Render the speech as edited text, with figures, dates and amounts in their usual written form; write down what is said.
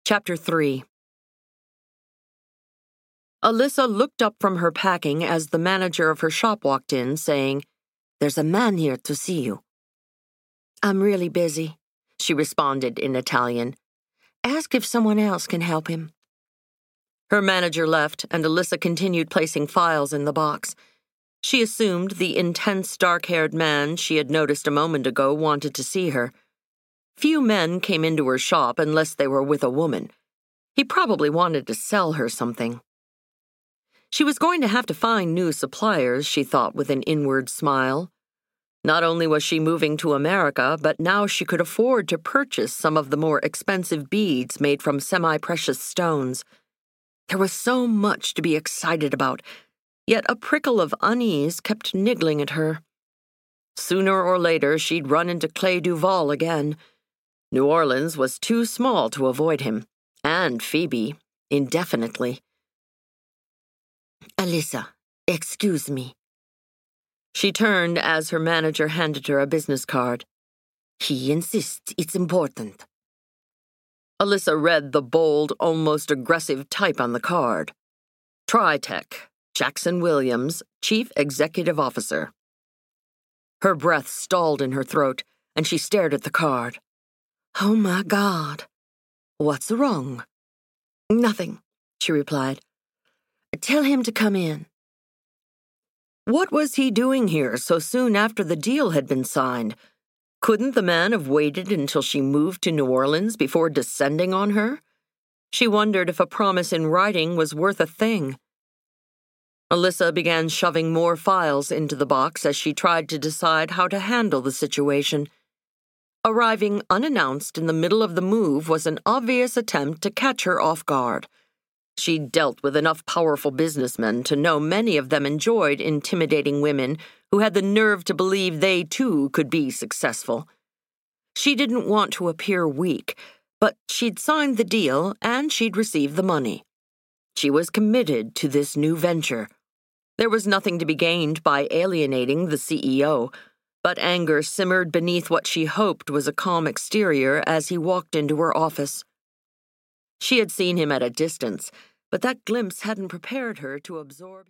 Chapter 3. Alyssa looked up from her packing as the manager of her shop walked in, saying, "There's a man here to see you." "I'm really busy," she responded in Italian. "Ask if someone else can help him." Her manager left, and Alyssa continued placing files in the box. She assumed the intense, dark-haired man she had noticed a moment ago wanted to see her. Few men came into her shop unless they were with a woman. He probably wanted to sell her something. She was going to have to find new suppliers, she thought with an inward smile. Not only was she moving to America, but now she could afford to purchase some of the more expensive beads made from semi-precious stones. There was so much to be excited about, yet a prickle of unease kept niggling at her. Sooner or later, she'd run into Clay Duval again. New Orleans was too small to avoid him, and Phoebe, indefinitely. "Alyssa, excuse me." She turned as her manager handed her a business card. "He insists it's important." Alyssa read the bold, almost aggressive type on the card. Tritech, Jackson Williams, Chief Executive Officer. Her breath stalled in her throat, and she stared at the card. "Oh my God. What's wrong?" "Nothing," she replied. "Tell him to come in." What was he doing here so soon after the deal had been signed? Couldn't the man have waited until she moved to New Orleans before descending on her? She wondered if a promise in writing was worth a thing. Alyssa began shoving more files into the box as she tried to decide how to handle the situation. Arriving unannounced in the middle of the move was an obvious attempt to catch her off guard. She'd dealt with enough powerful businessmen to know many of them enjoyed intimidating women who had the nerve to believe they, too, could be successful. She didn't want to appear weak, but she'd signed the deal and she'd received the money. She was committed to this new venture. There was nothing to be gained by alienating the CEO, but anger simmered beneath what she hoped was a calm exterior as he walked into her office. She had seen him at a distance, but that glimpse hadn't prepared her to absorb